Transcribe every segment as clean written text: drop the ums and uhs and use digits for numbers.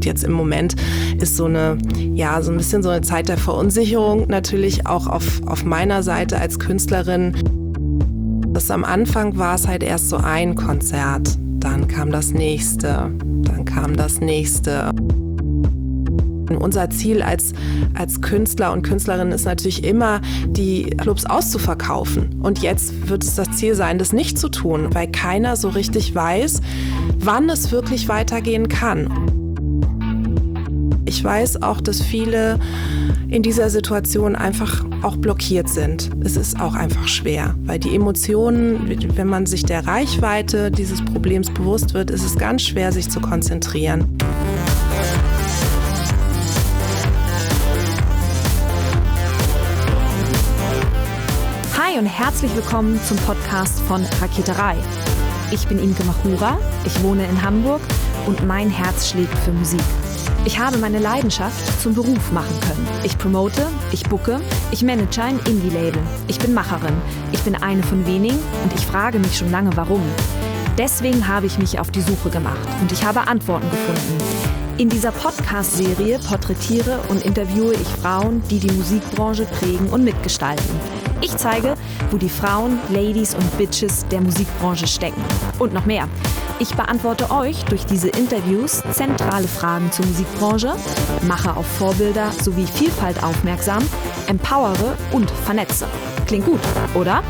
jetzt im Moment ist so ein bisschen so eine Zeit der Verunsicherung natürlich auch auf meiner Seite als Künstlerin. Am Anfang war es halt erst so ein Konzert, dann kam das nächste, dann kam das nächste. Unser Ziel als Künstler und Künstlerin ist natürlich immer, die Clubs auszuverkaufen. Und jetzt wird es das Ziel sein, das nicht zu tun, weil keiner so richtig weiß, wann es wirklich weitergehen kann. Ich weiß auch, dass viele in dieser Situation einfach auch blockiert sind. Es ist auch einfach schwer, weil die Emotionen, wenn man sich der Reichweite dieses Problems bewusst wird, ist es ganz schwer, sich zu konzentrieren. Hi und herzlich willkommen zum Podcast von Raketerei. Ich bin Imke Machura, ich wohne in Hamburg und mein Herz schlägt für Musik. Ich habe meine Leidenschaft zum Beruf machen können. Ich promote, ich booke, ich manage ein Indie-Label. Ich bin Macherin, ich bin eine von wenigen und ich frage mich schon lange, warum. Deswegen habe ich mich auf die Suche gemacht und ich habe Antworten gefunden. In dieser Podcast-Serie porträtiere und interviewe ich Frauen, die die Musikbranche prägen und mitgestalten. Ich zeige, wo die Frauen, Ladies und Bitches der Musikbranche stecken. Und noch mehr. Ich beantworte euch durch diese Interviews zentrale Fragen zur Musikbranche, mache auf Vorbilder sowie Vielfalt aufmerksam, empowere und vernetze. Klingt gut, oder?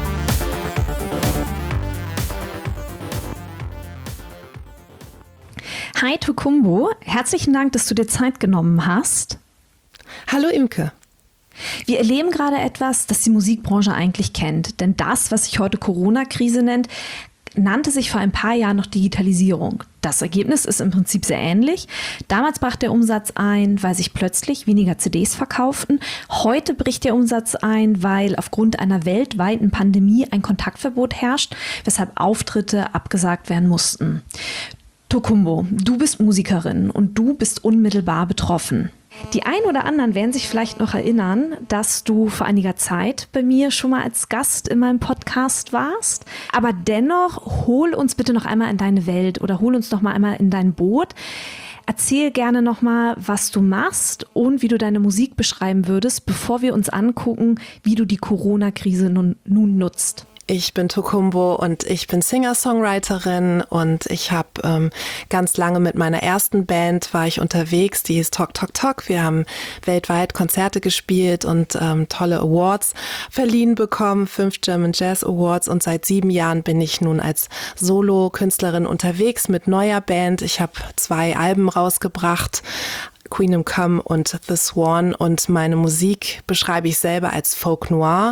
Hi Tokumbo, herzlichen Dank, dass du dir Zeit genommen hast. Hallo Imke. Wir erleben gerade etwas, das die Musikbranche eigentlich kennt. Denn das, was sich heute Corona-Krise nennt, nannte sich vor ein paar Jahren noch Digitalisierung. Das Ergebnis ist im Prinzip sehr ähnlich. Damals brach der Umsatz ein, weil sich plötzlich weniger CDs verkauften. Heute bricht der Umsatz ein, weil aufgrund einer weltweiten Pandemie ein Kontaktverbot herrscht, weshalb Auftritte abgesagt werden mussten. Tokumbo, du bist Musikerin und du bist unmittelbar betroffen. Die einen oder anderen werden sich vielleicht noch erinnern, dass du vor einiger Zeit bei mir schon mal als Gast in meinem Podcast warst. Aber dennoch, hol uns bitte noch einmal in deine Welt oder hol uns noch mal einmal in dein Boot. Erzähl gerne noch mal, was du machst und wie du deine Musik beschreiben würdest, bevor wir uns angucken, wie du die Corona-Krise nun nutzt. Ich bin Tokumbo und ich bin Singer-Songwriterin und ich habe ganz lange mit meiner ersten Band war ich unterwegs, die hieß Tok Tok Tok. Wir haben weltweit Konzerte gespielt und tolle Awards verliehen bekommen, 5 German Jazz Awards, und seit 7 Jahren bin ich nun als Solo-Künstlerin unterwegs mit neuer Band. Ich habe 2 Alben rausgebracht, Queen Come und The Swan, und meine Musik beschreibe ich selber als Folk Noir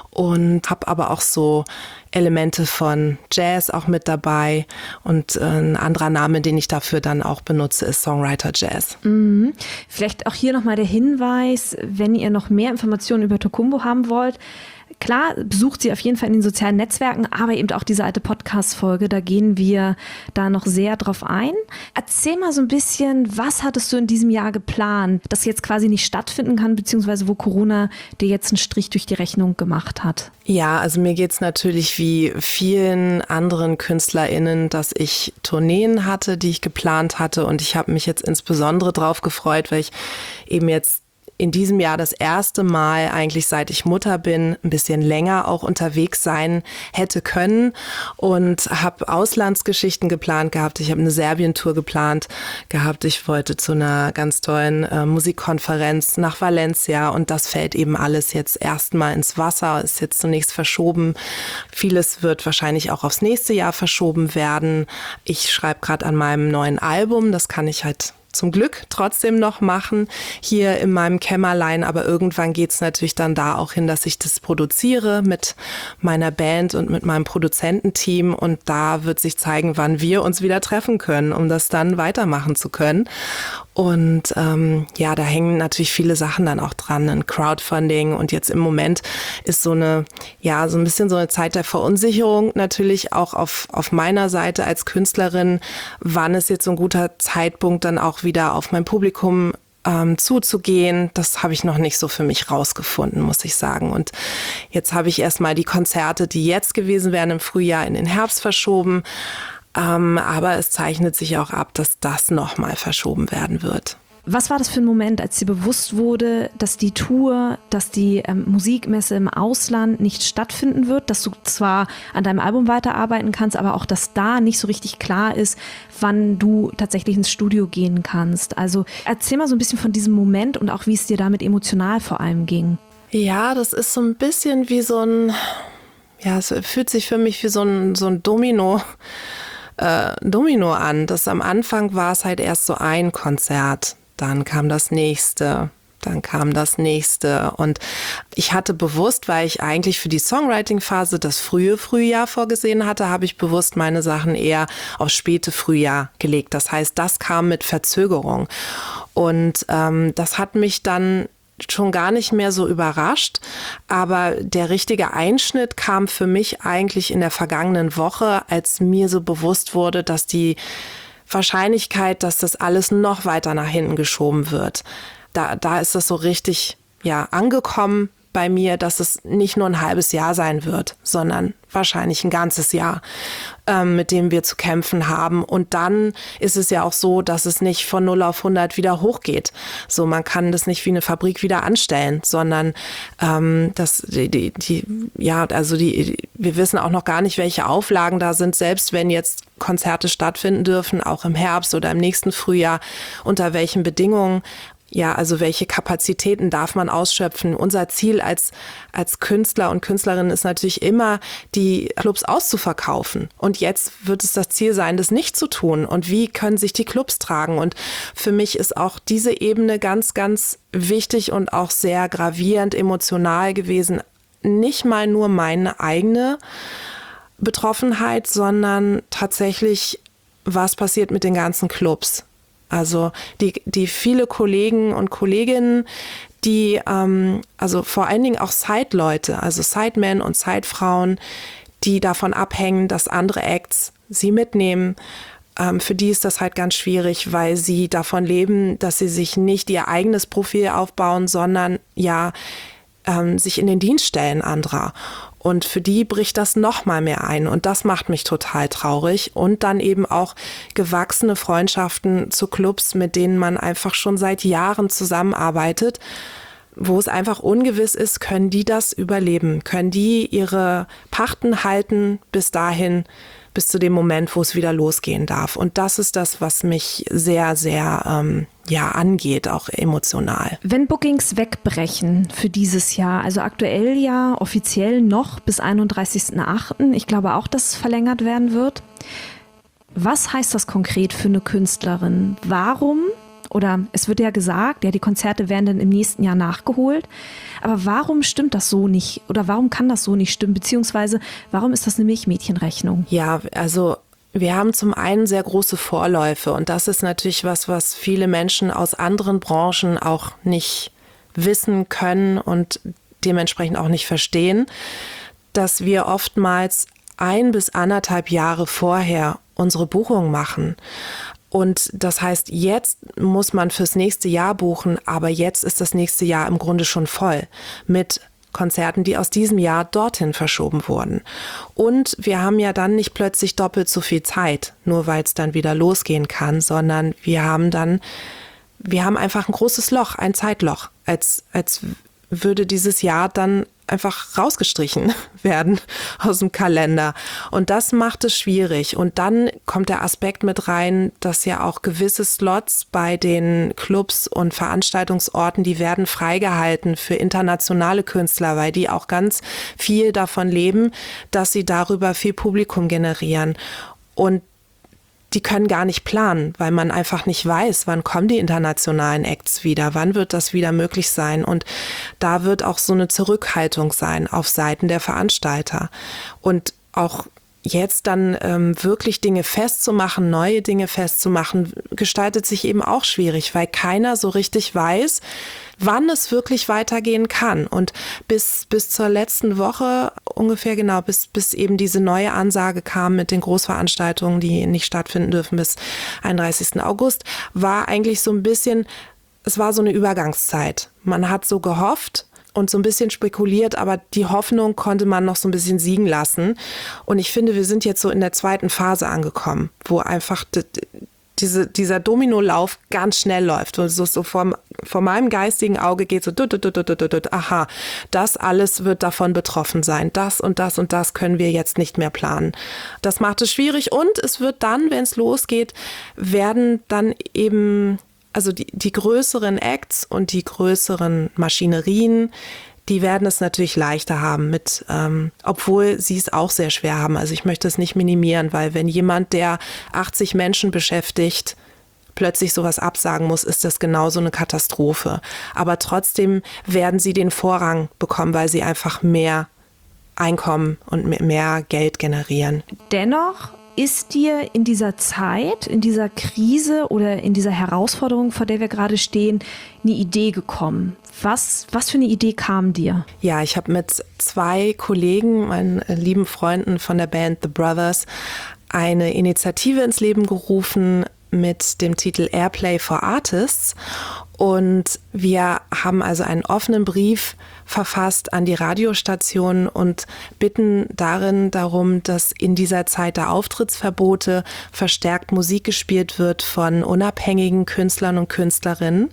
und habe aber auch so Elemente von Jazz auch mit dabei, und ein anderer Name, den ich dafür dann auch benutze, ist Songwriter Jazz. Mhm. Vielleicht auch hier nochmal der Hinweis, wenn ihr noch mehr Informationen über Tokumbo haben wollt, klar, besucht sie auf jeden Fall in den sozialen Netzwerken, aber eben auch diese alte Podcast-Folge, da gehen wir da noch sehr drauf ein. Erzähl mal so ein bisschen, was hattest du in diesem Jahr geplant, das jetzt quasi nicht stattfinden kann, beziehungsweise wo Corona dir jetzt einen Strich durch die Rechnung gemacht hat? Ja, also mir geht's natürlich wie vielen anderen KünstlerInnen, dass ich Tourneen hatte, die ich geplant hatte, und ich habe mich jetzt insbesondere drauf gefreut, weil ich eben jetzt in diesem Jahr das erste Mal eigentlich, seit ich Mutter bin, ein bisschen länger auch unterwegs sein hätte können, und habe Auslandsgeschichten geplant gehabt. Ich habe eine Serbien-Tour geplant gehabt. Ich wollte zu einer ganz tollen Musikkonferenz nach Valencia, und das fällt eben alles jetzt erstmal ins Wasser, ist jetzt zunächst verschoben. Vieles wird wahrscheinlich auch aufs nächste Jahr verschoben werden. Ich schreibe gerade an meinem neuen Album, das kann ich halt zum Glück trotzdem noch machen, hier in meinem Kämmerlein, aber irgendwann geht's natürlich dann da auch hin, dass ich das produziere mit meiner Band und mit meinem Produzententeam, und da wird sich zeigen, wann wir uns wieder treffen können, um das dann weitermachen zu können. Und da hängen natürlich viele Sachen dann auch dran, ein Crowdfunding, und jetzt im Moment ist so ein bisschen so eine Zeit der Verunsicherung natürlich auch auf meiner Seite als Künstlerin, wann ist jetzt so ein guter Zeitpunkt dann auch wieder auf mein Publikum zuzugehen. Das habe ich noch nicht so für mich rausgefunden, muss ich sagen. Und jetzt habe ich erstmal die Konzerte, die jetzt gewesen wären im Frühjahr, in den Herbst verschoben. Aber es zeichnet sich auch ab, dass das nochmal verschoben werden wird. Was war das für ein Moment, als dir bewusst wurde, dass die Tour, dass die Musikmesse im Ausland nicht stattfinden wird, dass du zwar an deinem Album weiterarbeiten kannst, aber auch, dass da nicht so richtig klar ist, wann du tatsächlich ins Studio gehen kannst? Also erzähl mal so ein bisschen von diesem Moment und auch, wie es dir damit emotional vor allem ging. Ja, das ist so ein bisschen wie es fühlt sich für mich wie so ein Domino an. Das am Anfang war es halt erst so ein Konzert. Dann kam das nächste, und ich hatte bewusst, weil ich eigentlich für die Songwriting-Phase das frühe Frühjahr vorgesehen hatte, habe ich bewusst meine Sachen eher aufs späte Frühjahr gelegt. Das heißt, das kam mit Verzögerung und das hat mich dann schon gar nicht mehr so überrascht, aber der richtige Einschnitt kam für mich eigentlich in der vergangenen Woche, als mir so bewusst wurde, dass die Wahrscheinlichkeit, dass das alles noch weiter nach hinten geschoben wird. Da ist das so richtig angekommen bei mir, dass es nicht nur ein halbes Jahr sein wird, sondern wahrscheinlich ein ganzes Jahr, mit dem wir zu kämpfen haben. Und dann ist es ja auch so, dass es nicht von 0 auf 100 wieder hochgeht. So, man kann das nicht wie eine Fabrik wieder anstellen, sondern wir wissen auch noch gar nicht, welche Auflagen da sind, selbst wenn jetzt Konzerte stattfinden dürfen, auch im Herbst oder im nächsten Frühjahr, unter welchen Bedingungen. Ja, also welche Kapazitäten darf man ausschöpfen? Unser Ziel als Künstler und Künstlerinnen ist natürlich immer, die Clubs auszuverkaufen. Und jetzt wird es das Ziel sein, das nicht zu tun. Und wie können sich die Clubs tragen? Und für mich ist auch diese Ebene ganz, ganz wichtig und auch sehr gravierend emotional gewesen. Nicht mal nur meine eigene Betroffenheit, sondern tatsächlich, was passiert mit den ganzen Clubs? Also die viele Kollegen und Kolleginnen, die, also vor allen Dingen auch Side-Leute, also Sidemen und Sidefrauen, die davon abhängen, dass andere Acts sie mitnehmen. Für die ist das halt ganz schwierig, weil sie davon leben, dass sie sich nicht ihr eigenes Profil aufbauen, sondern sich in den Dienst stellen anderer. Und für die bricht das noch mal mehr ein. Und das macht mich total traurig. Und dann eben auch gewachsene Freundschaften zu Clubs, mit denen man einfach schon seit Jahren zusammenarbeitet, wo es einfach ungewiss ist, können die das überleben? Können die ihre Pachten halten bis dahin, bis zu dem Moment, wo es wieder losgehen darf? Und das ist das, was mich sehr, sehr angeht, auch emotional. Wenn Bookings wegbrechen für dieses Jahr, also aktuell ja offiziell noch bis 31.08., ich glaube auch, dass es verlängert werden wird. Was heißt das konkret für eine Künstlerin? Warum? Oder es wird ja gesagt, die Konzerte werden dann im nächsten Jahr nachgeholt. Aber warum stimmt das so nicht? Oder warum kann das so nicht stimmen? Beziehungsweise, warum ist das eine Milchmädchenrechnung? Ja, also wir haben zum einen sehr große Vorläufe. Und das ist natürlich was viele Menschen aus anderen Branchen auch nicht wissen können und dementsprechend auch nicht verstehen, dass wir oftmals 1 bis 1,5 Jahre vorher unsere Buchung machen. Und das heißt, jetzt muss man fürs nächste Jahr buchen, aber jetzt ist das nächste Jahr im Grunde schon voll mit Konzerten, die aus diesem Jahr dorthin verschoben wurden. Und wir haben ja dann nicht plötzlich doppelt so viel Zeit, nur weil es dann wieder losgehen kann, sondern wir haben einfach ein großes Loch, ein Zeitloch, als würde dieses Jahr dann einfach rausgestrichen werden aus dem Kalender. Und das macht es schwierig. Und dann kommt der Aspekt mit rein, dass ja auch gewisse Slots bei den Clubs und Veranstaltungsorten, die werden freigehalten für internationale Künstler, weil die auch ganz viel davon leben, dass sie darüber viel Publikum generieren. Und die können gar nicht planen, weil man einfach nicht weiß, wann kommen die internationalen Acts wieder, wann wird das wieder möglich sein. Und da wird auch so eine Zurückhaltung sein auf Seiten der Veranstalter. Und auch jetzt dann wirklich Dinge festzumachen, neue Dinge festzumachen, gestaltet sich eben auch schwierig, weil keiner so richtig weiß, wann es wirklich weitergehen kann. Und bis zur letzten Woche ungefähr, genau, bis eben diese neue Ansage kam mit den Großveranstaltungen, die nicht stattfinden dürfen bis 31. August, war eigentlich so ein bisschen, es war so eine Übergangszeit. Man hat so gehofft, und so ein bisschen spekuliert, aber die Hoffnung konnte man noch so ein bisschen siegen lassen. Und ich finde, wir sind jetzt so in der zweiten Phase angekommen, wo einfach dieser Dominolauf ganz schnell läuft. Und so vor meinem geistigen Auge geht so, aha, das alles wird davon betroffen sein. Das und das und das können wir jetzt nicht mehr planen. Das macht es schwierig und es wird dann, wenn es losgeht, werden dann eben, also die größeren Acts und die größeren Maschinerien, die werden es natürlich leichter haben obwohl sie es auch sehr schwer haben. Also ich möchte es nicht minimieren, weil wenn jemand, der 80 Menschen beschäftigt, plötzlich sowas absagen muss, ist das genauso eine Katastrophe. Aber trotzdem werden sie den Vorrang bekommen, weil sie einfach mehr Einkommen und mehr Geld generieren. Dennoch ist dir in dieser Zeit, in dieser Krise oder in dieser Herausforderung, vor der wir gerade stehen, eine Idee gekommen? Was für eine Idee kam dir? Ja, ich habe mit 2 Kollegen, meinen lieben Freunden von der Band The Brothers, eine Initiative ins Leben gerufen mit dem Titel Airplay for Artists. Und wir haben also einen offenen Brief verfasst an die Radiostationen und bitten darum, dass in dieser Zeit der Auftrittsverbote verstärkt Musik gespielt wird von unabhängigen Künstlern und Künstlerinnen.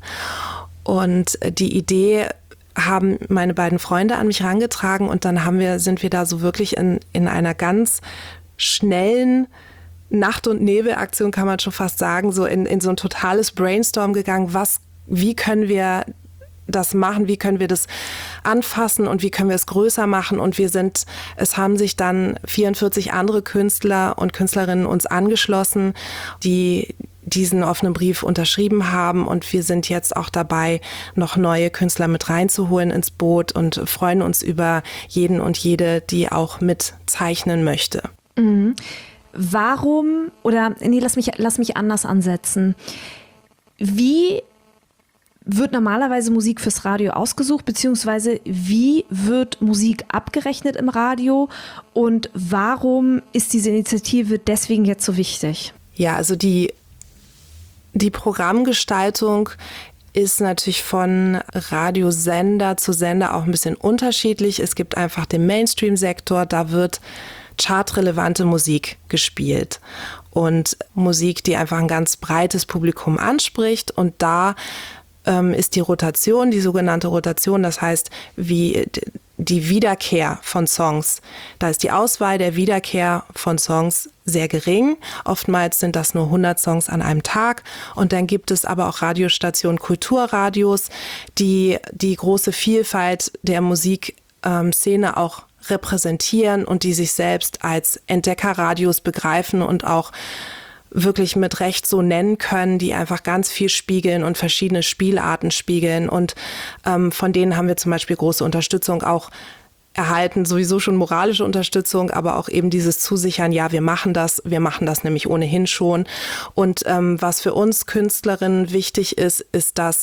Und die Idee haben meine beiden Freunde an mich herangetragen und dann sind wir da so wirklich in einer ganz schnellen Nacht- und Nebelaktion, kann man schon fast sagen, so in so ein totales Brainstorm gegangen. Wie können wir das machen? Wie können wir das anfassen und wie können wir es größer machen? Und es haben sich dann 44 andere Künstler und Künstlerinnen uns angeschlossen, die diesen offenen Brief unterschrieben haben und wir sind jetzt auch dabei, noch neue Künstler mit reinzuholen ins Boot und freuen uns über jeden und jede, die auch mitzeichnen möchte. Mhm. Warum, lass mich anders ansetzen. Wie wird normalerweise Musik fürs Radio ausgesucht, beziehungsweise wie wird Musik abgerechnet im Radio und warum ist diese Initiative deswegen jetzt so wichtig? Ja, also die Programmgestaltung ist natürlich von Radiosender zu Sender auch ein bisschen unterschiedlich. Es gibt einfach den Mainstream-Sektor, da wird chartrelevante Musik gespielt und Musik, die einfach ein ganz breites Publikum anspricht und da ist die Rotation, die sogenannte Rotation, das heißt, wie die Wiederkehr von Songs. Da ist die Auswahl der Wiederkehr von Songs sehr gering. Oftmals sind das nur 100 Songs an einem Tag. Und dann gibt es aber auch Radiostationen, Kulturradios, die die große Vielfalt der Musikszene auch repräsentieren und die sich selbst als Entdeckerradios begreifen und auch wirklich mit Recht so nennen können, die einfach ganz viel spiegeln und verschiedene Spielarten spiegeln. Und von denen haben wir zum Beispiel große Unterstützung auch erhalten, sowieso schon moralische Unterstützung, aber auch eben dieses Zusichern, ja, wir machen das nämlich ohnehin schon. Und was für uns Künstlerinnen wichtig ist, dass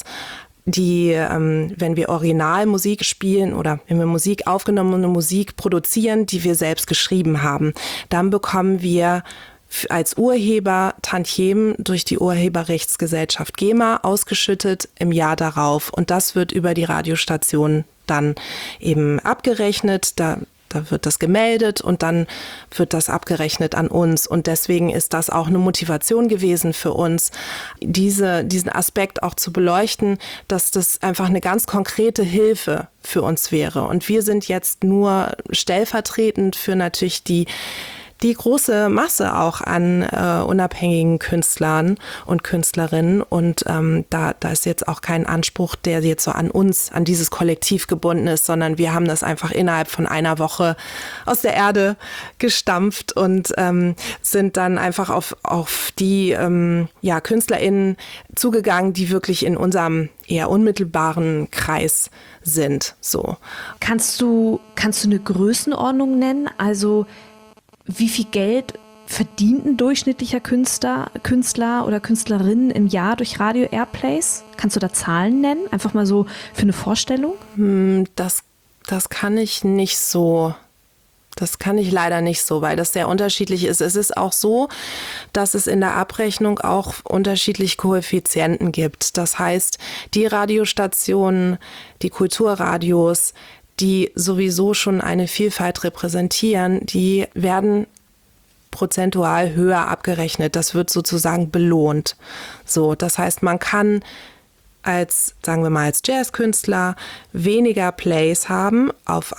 wenn wir Originalmusik spielen oder wenn wir Musik aufgenommene Musik produzieren, die wir selbst geschrieben haben, dann bekommen wir als Urheber Tantiemen durch die Urheberrechtsgesellschaft GEMA ausgeschüttet im Jahr darauf. Und das wird über die Radiostation dann eben abgerechnet. Da wird das gemeldet und dann wird das abgerechnet an uns. Und deswegen ist das auch eine Motivation gewesen für uns, diesen Aspekt auch zu beleuchten, dass das einfach eine ganz konkrete Hilfe für uns wäre. Und wir sind jetzt nur stellvertretend für natürlich die große Masse auch an unabhängigen Künstlern und Künstlerinnen. Und da ist jetzt auch kein Anspruch, der jetzt so an uns, an dieses Kollektiv gebunden ist, sondern wir haben das einfach innerhalb von einer Woche aus der Erde gestampft und sind dann einfach auf die KünstlerInnen zugegangen, die wirklich in unserem eher unmittelbaren Kreis sind. So. Kannst du eine Größenordnung nennen? Also wie viel Geld verdient ein durchschnittlicher Künstler oder Künstlerin im Jahr durch Radio-Airplays? Kannst du da Zahlen nennen? Einfach mal so für eine Vorstellung? Das kann ich nicht so Das kann ich leider nicht so, weil das sehr unterschiedlich ist. Es ist auch so, dass es in der Abrechnung auch unterschiedliche Koeffizienten gibt. Das heißt, die Radiostationen, die Kulturradios, die sowieso schon eine Vielfalt repräsentieren, die werden prozentual höher abgerechnet. Das wird sozusagen belohnt. So, das heißt, man kann sagen wir mal als Jazzkünstler weniger Plays haben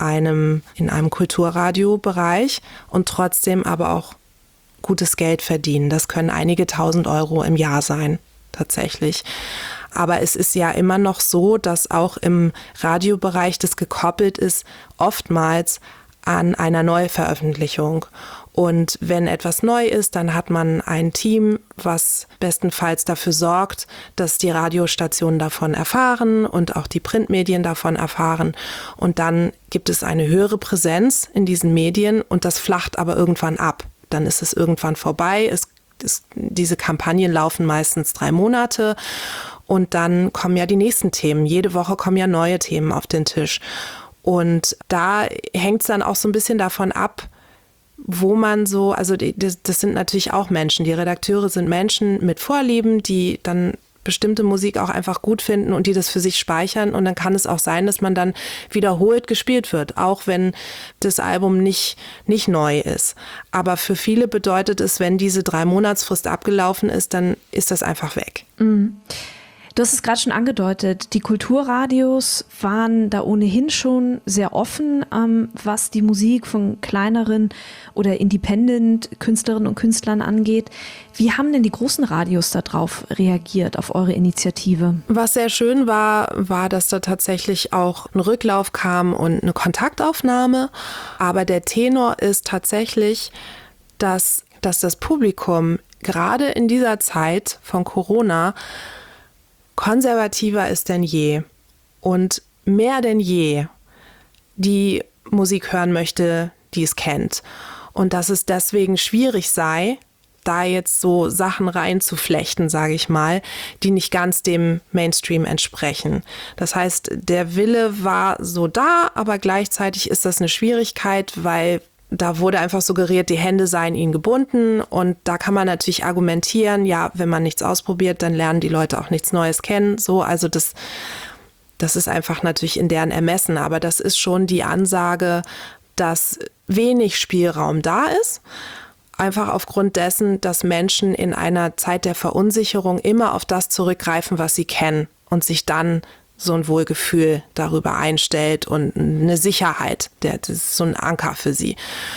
in einem Kulturradiobereich und trotzdem aber auch gutes Geld verdienen. Das können einige 1.000 Euro im Jahr sein, tatsächlich. Aber es ist ja immer noch so, dass auch im Radiobereich das gekoppelt ist, oftmals an einer Neuveröffentlichung. Und wenn etwas neu ist, dann hat man ein Team, was bestenfalls dafür sorgt, dass die Radiostationen davon erfahren und auch die Printmedien davon erfahren. Und dann gibt es eine höhere Präsenz in diesen Medien und das flacht aber irgendwann ab. Dann ist es irgendwann vorbei. Diese Kampagnen laufen meistens 3 Monate und dann kommen ja die nächsten Themen. Jede Woche kommen ja neue Themen auf den Tisch. Und da hängt es dann auch so ein bisschen davon ab, wo man so, also das sind natürlich auch Menschen. Die Redakteure sind Menschen mit Vorlieben, die dann bestimmte Musik auch einfach gut finden und die das für sich speichern. Und dann kann es auch sein, dass man dann wiederholt gespielt wird, auch wenn das Album nicht neu ist. Aber für viele bedeutet es, wenn diese 3-Monatsfrist abgelaufen ist, dann ist das einfach weg. Mhm. Du hast es gerade schon angedeutet, die Kulturradios waren da ohnehin schon sehr offen, was die Musik von kleineren oder Independent-Künstlerinnen und Künstlern angeht. Wie haben denn die großen Radios darauf reagiert, auf eure Initiative? Was sehr schön war, dass da tatsächlich auch ein Rücklauf kam und eine Kontaktaufnahme. Aber der Tenor ist tatsächlich, dass das Publikum gerade in dieser Zeit von Corona konservativer ist denn je und mehr denn je die Musik hören möchte, die es kennt. Und dass es deswegen schwierig sei, da jetzt so Sachen reinzuflechten, sage ich mal, die nicht ganz dem Mainstream entsprechen. Das heißt, der Wille war so da, aber gleichzeitig ist das eine Schwierigkeit, weil da wurde einfach suggeriert, die Hände seien ihnen gebunden und da kann man natürlich argumentieren, ja, wenn man nichts ausprobiert, dann lernen die Leute auch nichts Neues kennen. So, also das ist einfach natürlich in deren Ermessen, aber das ist schon die Ansage, dass wenig Spielraum da ist. Einfach aufgrund dessen, dass Menschen in einer Zeit der Verunsicherung immer auf das zurückgreifen, was sie kennen und sich dann so ein Wohlgefühl darüber einstellt und eine Sicherheit, das ist so ein Anker für sie.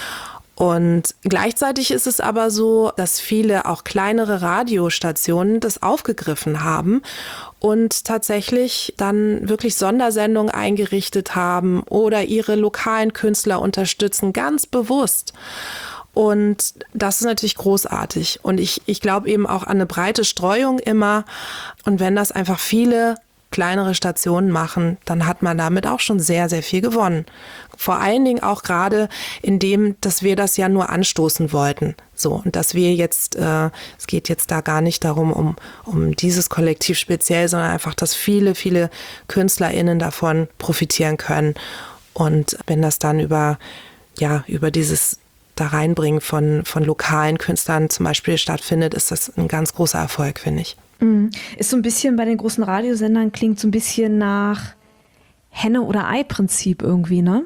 Und gleichzeitig ist es aber so, dass viele auch kleinere Radiostationen das aufgegriffen haben und tatsächlich dann wirklich Sondersendungen eingerichtet haben oder ihre lokalen Künstler unterstützen, ganz bewusst. Und das ist natürlich großartig. Und ich glaube eben auch an eine breite Streuung immer. Und wenn das einfach viele kleinere Stationen machen, dann hat man damit auch schon sehr, sehr viel gewonnen. Vor allen Dingen auch gerade in dem, dass wir das ja nur anstoßen wollten. So, und dass wir jetzt, es geht jetzt da gar nicht darum, um dieses Kollektiv speziell, sondern einfach, dass viele, viele KünstlerInnen davon profitieren können. Und wenn das dann über dieses da reinbringen von lokalen Künstlern zum Beispiel stattfindet, ist das ein ganz großer Erfolg, finde ich. Ist so ein bisschen bei den großen Radiosendern, klingt so ein bisschen nach Henne- oder Ei-Prinzip irgendwie, ne?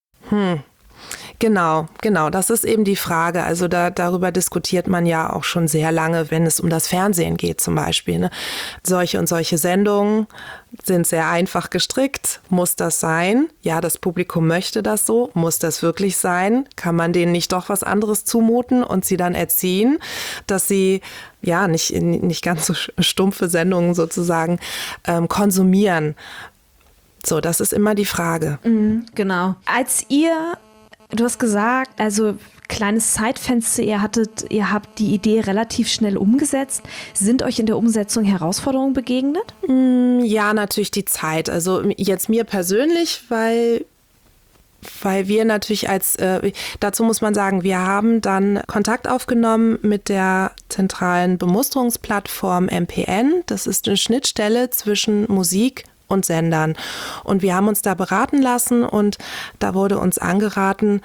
Genau. Das ist eben die Frage. Also darüber diskutiert man ja auch schon sehr lange, wenn es um das Fernsehen geht zum Beispiel. Ne? Solche und solche Sendungen sind sehr einfach gestrickt. Muss das sein? Ja, das Publikum möchte das so. Muss das wirklich sein? Kann man denen nicht doch was anderes zumuten und sie dann erziehen, dass sie ja nicht ganz so stumpfe Sendungen sozusagen konsumieren? So, das ist immer die Frage. Genau. Du hast gesagt, also kleines Zeitfenster, ihr habt die Idee relativ schnell umgesetzt. Sind euch in der Umsetzung Herausforderungen begegnet? Ja, natürlich die Zeit. Also jetzt mir persönlich, weil wir natürlich dazu muss man sagen, wir haben dann Kontakt aufgenommen mit der zentralen Bemusterungsplattform MPN. Das ist eine Schnittstelle zwischen Musik und Sendern. Und wir haben uns da beraten lassen und da wurde uns angeraten,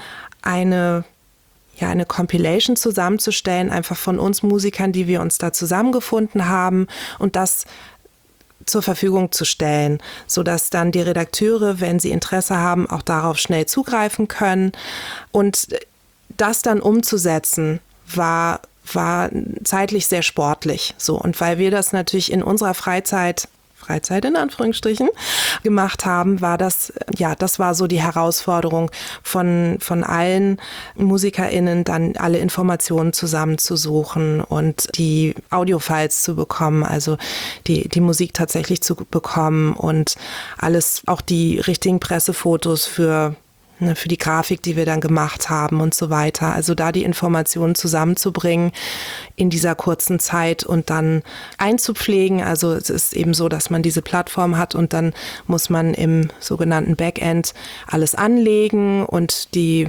eine Compilation zusammenzustellen, einfach von uns Musikern, die wir uns da zusammengefunden haben und das zur Verfügung zu stellen, sodass dann die Redakteure, wenn sie Interesse haben, auch darauf schnell zugreifen können. Und das dann umzusetzen, war zeitlich sehr sportlich. So. Und weil wir das natürlich in unserer Freizeit in Anführungsstrichen gemacht haben, war das war so die Herausforderung von allen MusikerInnen, dann alle Informationen zusammenzusuchen und die Audiofiles zu bekommen, also die Musik tatsächlich zu bekommen und alles, auch die richtigen Pressefotos für die Grafik, die wir dann gemacht haben und so weiter. Also da die Informationen zusammenzubringen in dieser kurzen Zeit und dann einzupflegen. Also es ist eben so, dass man diese Plattform hat und dann muss man im sogenannten Backend alles anlegen und die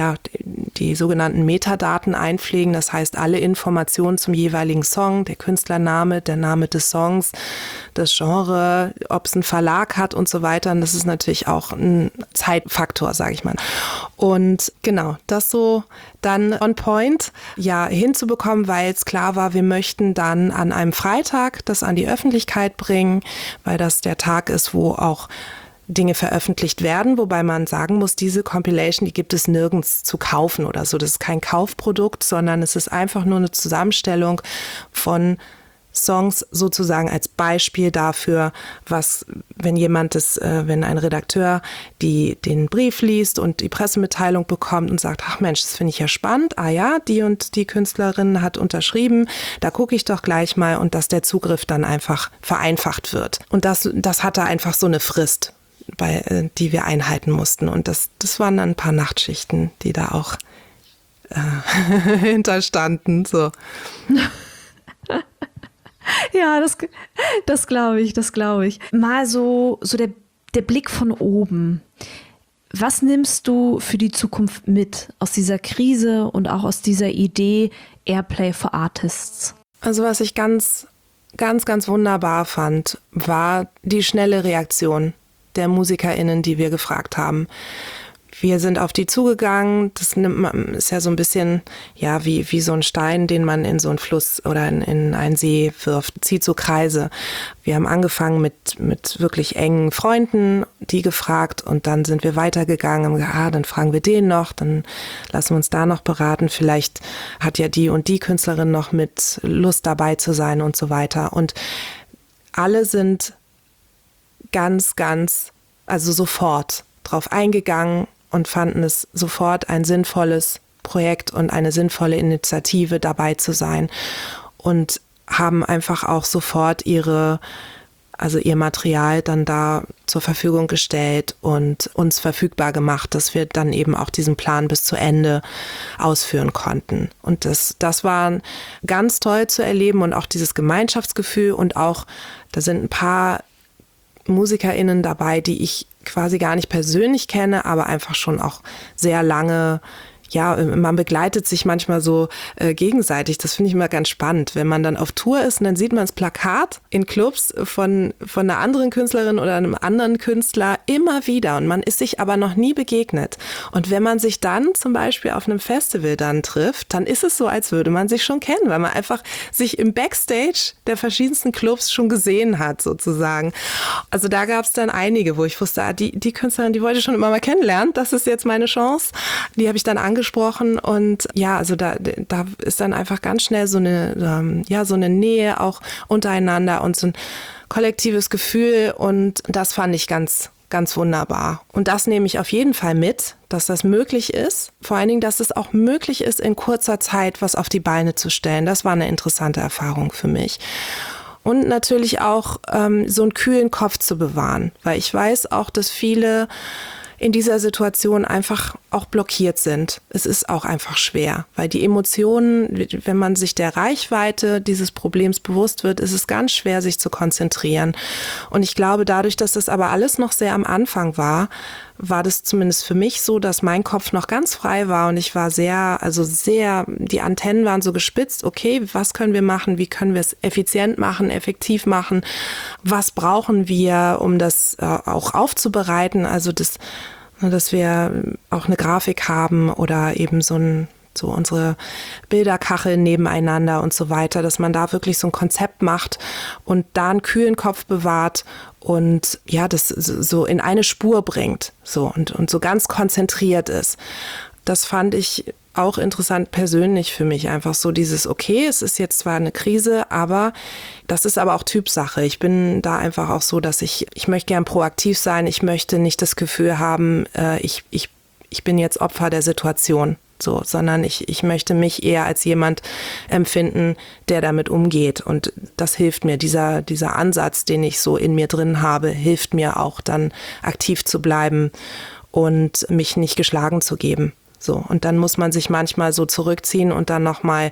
sogenannten Metadaten einpflegen. Das heißt, alle Informationen zum jeweiligen Song, der Künstlername, der Name des Songs, das Genre, ob es einen Verlag hat und so weiter. Und das ist natürlich auch ein Zeitfaktor, sage ich mal. Und genau, das so dann on point hinzubekommen, weil es klar war, wir möchten dann an einem Freitag das an die Öffentlichkeit bringen, weil das der Tag ist, wo auch Dinge veröffentlicht werden, wobei man sagen muss, diese Compilation, die gibt es nirgends zu kaufen oder so. Das ist kein Kaufprodukt, sondern es ist einfach nur eine Zusammenstellung von Songs sozusagen als Beispiel dafür, was, wenn ein Redakteur den Brief liest und die Pressemitteilung bekommt und sagt, ach Mensch, das finde ich ja spannend, die und die Künstlerin hat unterschrieben, da gucke ich doch gleich mal und dass der Zugriff dann einfach vereinfacht wird. Und das hatte einfach so eine Frist, die wir einhalten mussten. Und das waren dann ein paar Nachtschichten, die da auch hinterstanden. So. Ja, das glaube ich. Mal so der Blick von oben. Was nimmst du für die Zukunft mit aus dieser Krise und auch aus dieser Idee Airplay for Artists? Also was ich ganz, ganz, ganz wunderbar fand, war die schnelle Reaktion der MusikerInnen, die wir gefragt haben. Wir sind auf die zugegangen. Das ist ja so ein bisschen wie so ein Stein, den man in so einen Fluss oder in einen See wirft. Zieht so Kreise. Wir haben angefangen mit wirklich engen Freunden, die gefragt und dann sind wir weitergegangen und gesagt, dann fragen wir den noch, dann lassen wir uns da noch beraten. Vielleicht hat ja die und die Künstlerin noch mit Lust dabei zu sein und so weiter. Und alle sind ganz, ganz, also sofort drauf eingegangen und fanden es sofort ein sinnvolles Projekt und eine sinnvolle Initiative, dabei zu sein und haben einfach auch sofort ihr Material dann da zur Verfügung gestellt und uns verfügbar gemacht, dass wir dann eben auch diesen Plan bis zu Ende ausführen konnten. Und das war ganz toll zu erleben und auch dieses Gemeinschaftsgefühl und auch, da sind ein paar MusikerInnen dabei, die ich quasi gar nicht persönlich kenne, aber einfach schon auch sehr lange, man begleitet sich manchmal so gegenseitig. Das finde ich immer ganz spannend, wenn man dann auf Tour ist und dann sieht man das Plakat in Clubs von einer anderen Künstlerin oder einem anderen Künstler immer wieder und man ist sich aber noch nie begegnet. Und wenn man sich dann zum Beispiel auf einem Festival dann trifft, dann ist es so, als würde man sich schon kennen, weil man einfach sich im Backstage der verschiedensten Clubs schon gesehen hat sozusagen. Also da gab es dann einige, wo ich wusste, die Künstlerin, die wollte ich schon immer mal kennenlernen, das ist jetzt meine Chance. Die habe ich dann angesprochen und also da ist dann einfach ganz schnell so eine Nähe auch untereinander und so ein kollektives Gefühl und das fand ich ganz, ganz wunderbar. Und das nehme ich auf jeden Fall mit, dass das möglich ist. Vor allen Dingen, dass es auch möglich ist, in kurzer Zeit was auf die Beine zu stellen. Das war eine interessante Erfahrung für mich. Und natürlich auch so einen kühlen Kopf zu bewahren, weil ich weiß auch, dass viele in dieser Situation einfach auch blockiert sind. Es ist auch einfach schwer, weil die Emotionen, wenn man sich der Reichweite dieses Problems bewusst wird, ist es ganz schwer, sich zu konzentrieren. Und ich glaube, dadurch, dass das aber alles noch sehr am Anfang war das zumindest für mich so, dass mein Kopf noch ganz frei war und ich war sehr, die Antennen waren so gespitzt, okay, was können wir machen, wie können wir es effizient machen, effektiv machen, was brauchen wir, um das auch aufzubereiten, also das dass wir auch eine Grafik haben oder eben so unsere Bilderkacheln nebeneinander und so weiter, dass man da wirklich so ein Konzept macht und da einen kühlen Kopf bewahrt und ja, das so in eine Spur bringt, so und so ganz konzentriert ist. Das fand ich auch interessant persönlich für mich, einfach so dieses, okay, es ist jetzt zwar eine Krise, aber das ist aber auch Typsache. Ich bin da einfach auch so, dass ich möchte gern proaktiv sein, ich möchte nicht das Gefühl haben, ich bin jetzt Opfer der Situation, so, sondern ich möchte mich eher als jemand empfinden, der damit umgeht und das hilft mir, dieser Ansatz, den ich so in mir drin habe, hilft mir auch dann aktiv zu bleiben und mich nicht geschlagen zu geben. So, und dann muss man sich manchmal so zurückziehen und dann nochmal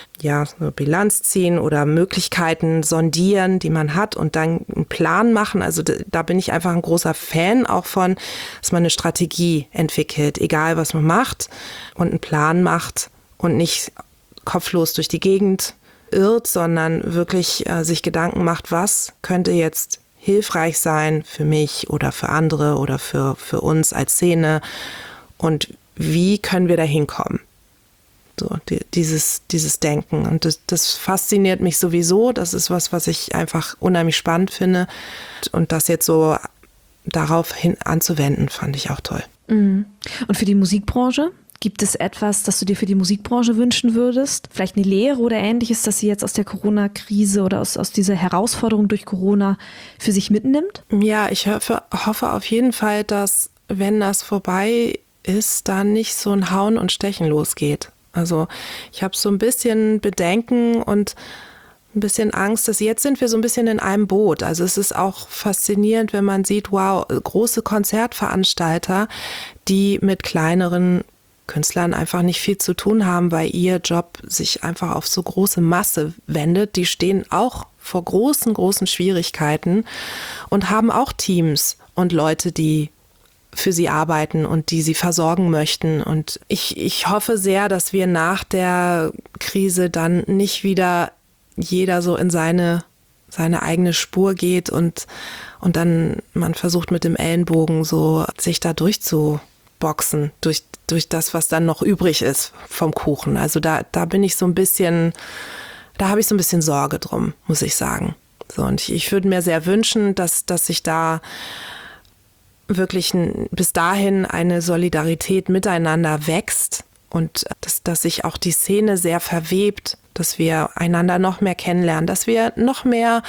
so Bilanz ziehen oder Möglichkeiten sondieren, die man hat und dann einen Plan machen. Also da bin ich einfach ein großer Fan auch von, dass man eine Strategie entwickelt, egal was man macht und einen Plan macht und nicht kopflos durch die Gegend irrt, sondern wirklich sich Gedanken macht, was könnte jetzt hilfreich sein für mich oder für andere oder für uns als Szene und wie können wir da hinkommen? So, dieses Denken. Und das fasziniert mich sowieso. Das ist was ich einfach unheimlich spannend finde. Und das jetzt so darauf hin anzuwenden, fand ich auch toll. Und für die Musikbranche? Gibt es etwas, das du dir für die Musikbranche wünschen würdest? Vielleicht eine Lehre oder Ähnliches, das sie jetzt aus der Corona-Krise oder aus dieser Herausforderung durch Corona für sich mitnimmt? Ja, ich hoffe auf jeden Fall, dass, wenn das vorbei ist, dann nicht so ein Hauen und Stechen losgeht. Also ich habe so ein bisschen Bedenken und ein bisschen Angst, dass jetzt sind wir so ein bisschen in einem Boot. Also es ist auch faszinierend, wenn man sieht, wow, große Konzertveranstalter, die mit kleineren Künstlern einfach nicht viel zu tun haben, weil ihr Job sich einfach auf so große Masse wendet. Die stehen auch vor großen Schwierigkeiten und haben auch Teams und Leute, die für sie arbeiten und die sie versorgen möchten. Und ich hoffe sehr, dass wir nach der Krise dann nicht wieder jeder so in seine eigene Spur geht und dann man versucht mit dem Ellenbogen so sich da durchzuboxen, durch das, was dann noch übrig ist vom Kuchen. Also da bin ich so ein bisschen, da habe ich so ein bisschen Sorge drum, muss ich sagen. So, und ich würde mir sehr wünschen, dass sich da wirklich bis dahin eine Solidarität miteinander wächst und dass sich auch die Szene sehr verwebt, dass wir einander noch mehr kennenlernen, dass wir noch mehr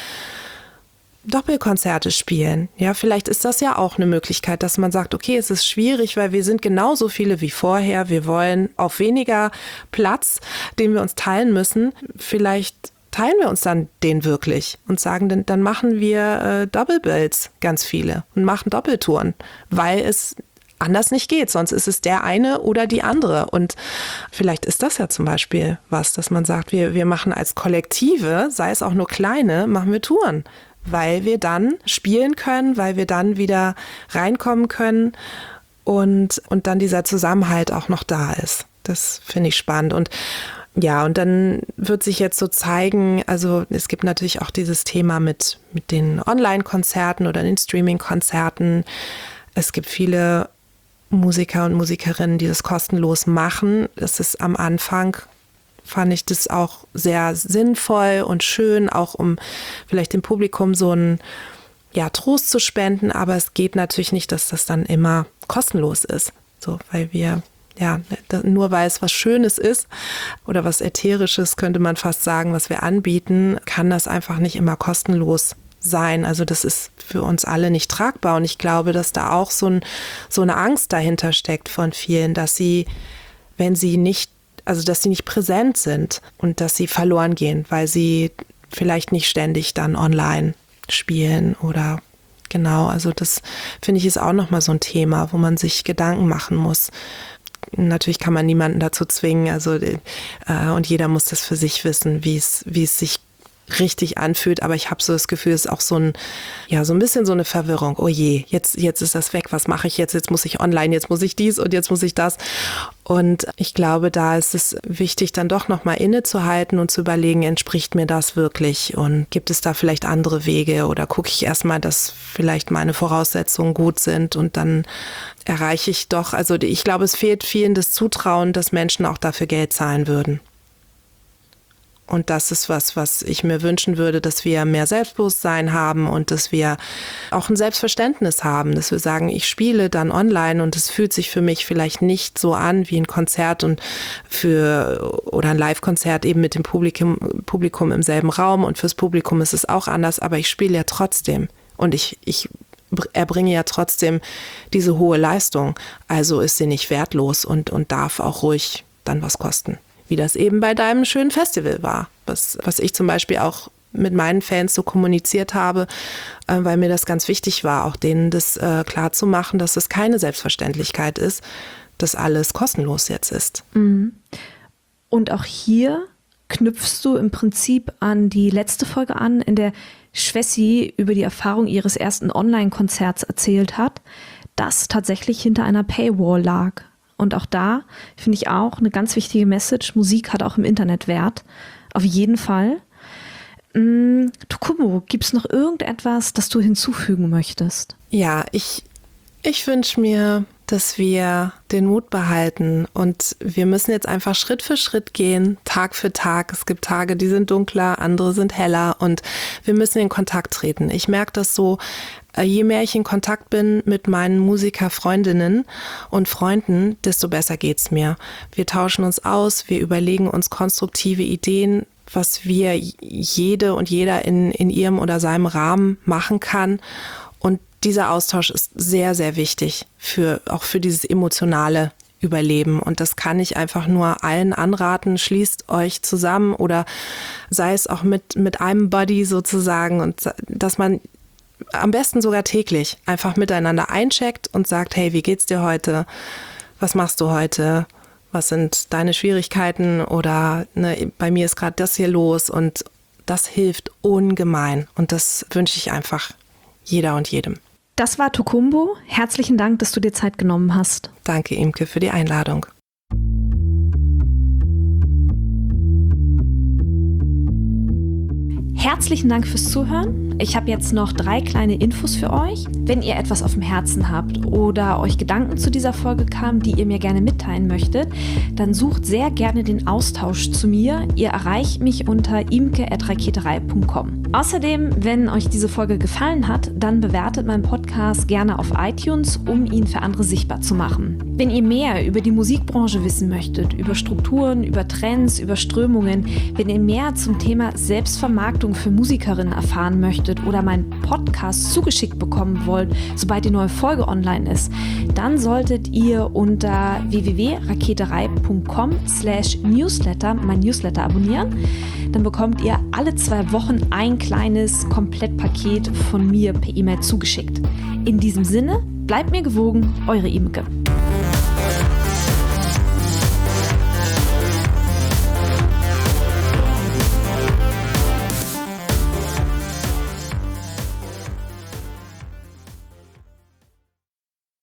Doppelkonzerte spielen. Ja, vielleicht ist das ja auch eine Möglichkeit, dass man sagt, okay, es ist schwierig, weil wir sind genauso viele wie vorher. Wir wollen auf weniger Platz, den wir uns teilen müssen. Vielleicht teilen wir uns dann den wirklich und sagen, dann machen wir Double Bills, ganz viele, und machen Doppeltouren, weil es anders nicht geht. Sonst ist es der eine oder die andere. Und vielleicht ist das ja zum Beispiel was, dass man sagt, wir machen als Kollektive, sei es auch nur kleine, machen wir Touren, weil wir dann spielen können, weil wir dann wieder reinkommen können und dann dieser Zusammenhalt auch noch da ist. Das finde ich spannend. Und ja, und dann wird sich jetzt so zeigen, also es gibt natürlich auch dieses Thema mit den Online-Konzerten oder den Streaming-Konzerten. Es gibt viele Musiker und Musikerinnen, die das kostenlos machen. Das ist am Anfang, fand ich das auch sehr sinnvoll und schön, auch um vielleicht dem Publikum so einen Trost zu spenden. Aber es geht natürlich nicht, dass das dann immer kostenlos ist. So, weil wir nur weil es was Schönes ist oder was Ätherisches, könnte man fast sagen, was wir anbieten, kann das einfach nicht immer kostenlos sein. Also das ist für uns alle nicht tragbar. Und ich glaube, dass da auch so eine Angst dahinter steckt von vielen, dass sie, dass sie nicht präsent sind und dass sie verloren gehen, weil sie vielleicht nicht ständig dann online spielen oder genau. Also das finde ich ist auch nochmal so ein Thema, wo man sich Gedanken machen muss. Natürlich kann man niemanden dazu zwingen, und jeder muss das für sich wissen, wie es sich richtig anfühlt, aber ich habe so das Gefühl, es ist auch so ein bisschen so eine Verwirrung. Oh je, jetzt ist das weg, was mache ich jetzt? Jetzt muss ich online, jetzt muss ich dies und jetzt muss ich das. Und ich glaube, da ist es wichtig, dann doch nochmal innezuhalten und zu überlegen, entspricht mir das wirklich und gibt es da vielleicht andere Wege oder gucke ich erstmal, dass vielleicht meine Voraussetzungen gut sind und dann erreiche ich doch, also ich glaube, es fehlt vielen das Zutrauen, dass Menschen auch dafür Geld zahlen würden. Und das ist was ich mir wünschen würde, dass wir mehr Selbstbewusstsein haben und dass wir auch ein Selbstverständnis haben, dass wir sagen, ich spiele dann online und es fühlt sich für mich vielleicht nicht so an wie ein Konzert oder ein Live-Konzert eben mit dem Publikum im selben Raum und fürs Publikum ist es auch anders, aber ich spiele ja trotzdem und ich erbringe ja trotzdem diese hohe Leistung, also ist sie nicht wertlos und darf auch ruhig dann was kosten. Wie das eben bei deinem schönen Festival war, was ich zum Beispiel auch mit meinen Fans so kommuniziert habe, weil mir das ganz wichtig war, auch denen das klar zu machen, dass es keine Selbstverständlichkeit ist, dass alles kostenlos jetzt ist. Und auch hier knüpfst du im Prinzip an die letzte Folge an, in der Schwessi über die Erfahrung ihres ersten Online-Konzerts erzählt hat, das tatsächlich hinter einer Paywall lag. Und auch da finde ich auch eine ganz wichtige Message. Musik hat auch im Internet Wert. Auf jeden Fall. Tukumbo, gibt es noch irgendetwas, das du hinzufügen möchtest? Ja, ich wünsche mir, dass wir den Mut behalten und wir müssen jetzt einfach Schritt für Schritt gehen, Tag für Tag. Es gibt Tage, die sind dunkler, andere sind heller und wir müssen in Kontakt treten. Ich merke das so, je mehr ich in Kontakt bin mit meinen Musikerfreundinnen und Freunden, desto besser geht's mir. Wir tauschen uns aus, wir überlegen uns konstruktive Ideen, was wir jede und jeder in ihrem oder seinem Rahmen machen kann. Und dieser Austausch ist sehr, sehr wichtig auch für dieses emotionale Überleben. Und das kann ich einfach nur allen anraten. Schließt euch zusammen oder sei es auch mit einem Buddy sozusagen und dass man am besten sogar täglich einfach miteinander eincheckt und sagt, hey, wie geht's dir heute? Was machst du heute? Was sind deine Schwierigkeiten? Oder bei mir ist gerade das hier los und das hilft ungemein. Und das wünsche ich einfach jeder und jedem. Das war Tukumbo. Herzlichen Dank, dass du dir Zeit genommen hast. Danke, Imke, für die Einladung. Herzlichen Dank fürs Zuhören. Ich habe jetzt noch 3 kleine Infos für euch. Wenn ihr etwas auf dem Herzen habt oder euch Gedanken zu dieser Folge kamen, die ihr mir gerne mitteilen möchtet, dann sucht sehr gerne den Austausch zu mir. Ihr erreicht mich unter imke@raketerei.com. Außerdem, wenn euch diese Folge gefallen hat, dann bewertet meinen Podcast gerne auf iTunes, um ihn für andere sichtbar zu machen. Wenn ihr mehr über die Musikbranche wissen möchtet, über Strukturen, über Trends, über Strömungen, wenn ihr mehr zum Thema Selbstvermarktung für Musikerinnen erfahren möchtet oder meinen Podcast zugeschickt bekommen wollt, sobald die neue Folge online ist, dann solltet ihr unter www.raketerei.com/newsletter mein Newsletter abonnieren. Dann bekommt ihr alle 2 Wochen ein kleines Komplettpaket von mir per E-Mail zugeschickt. In diesem Sinne, bleibt mir gewogen, eure Imke.